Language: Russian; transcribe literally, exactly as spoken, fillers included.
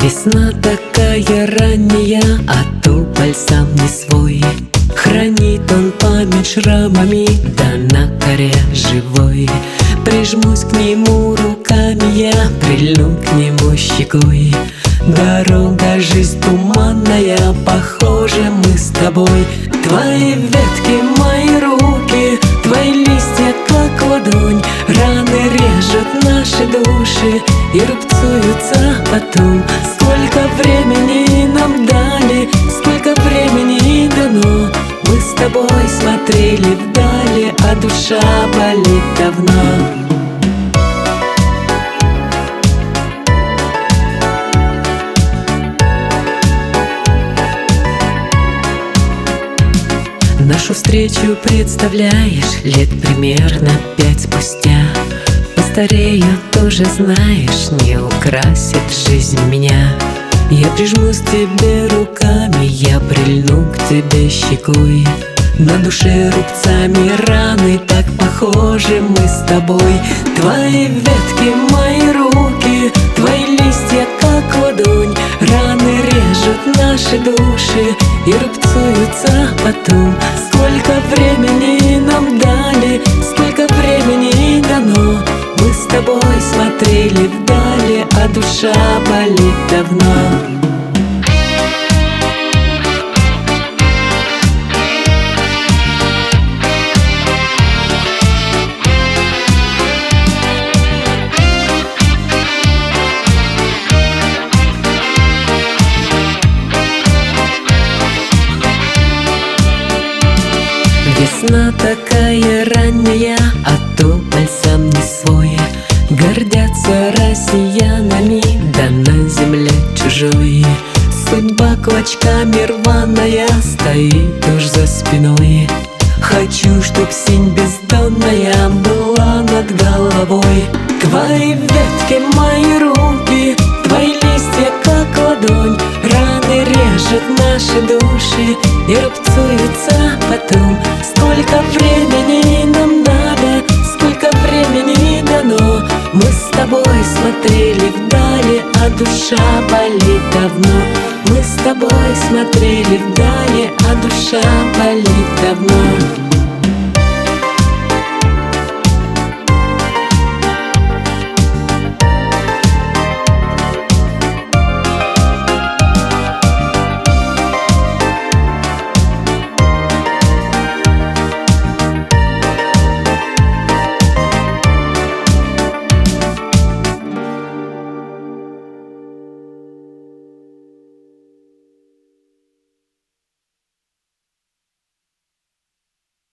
Весна такая ранняя, а тополь сам не свой. Хранит он память шрамами, да на коре живой. Прижмусь к нему руками я, прильну к нему щекой. Дорога, жизнь туманная, похожи мы с тобой. Твои ветки, мои руки, твои листья, как ладонь. Раны режут наши души и рубцуются потом. Сколько времени нам дали, сколько времени дано. Мы с тобой смотрели вдали, а душа болит давно. Нашу встречу представляешь лет примерно пять спустя. Постарею, тоже знаешь, не украсит жизнь меня. Я прижмусь к тебе руками, я прильну к тебе щекой. На душе рубцами раны, так похожи мы с тобой. Твои ветки, мои руки, твои листья, как ладонь. Раны режут наши души и рубцуются потом. Сколько времени нам дали, сколько времени дано. Мы с тобой смотрели вдали, а душа болит давно. Весна такая ранняя, а тополь сам не свой. Гордятся россиянами, да на земле чужой. Судьба клочками рваная стоит уж за спиной. Хочу, чтоб синь бездонная была над головой. Твои ветки, мои руки, твои листья, как ладонь. Раны режут наши души и рубцуются потом. Сколько времени нам надо, сколько времени дано. Мы с тобой смотрели вдали, а душа болит давно. Мы с тобой смотрели вдали, а душа болит давно.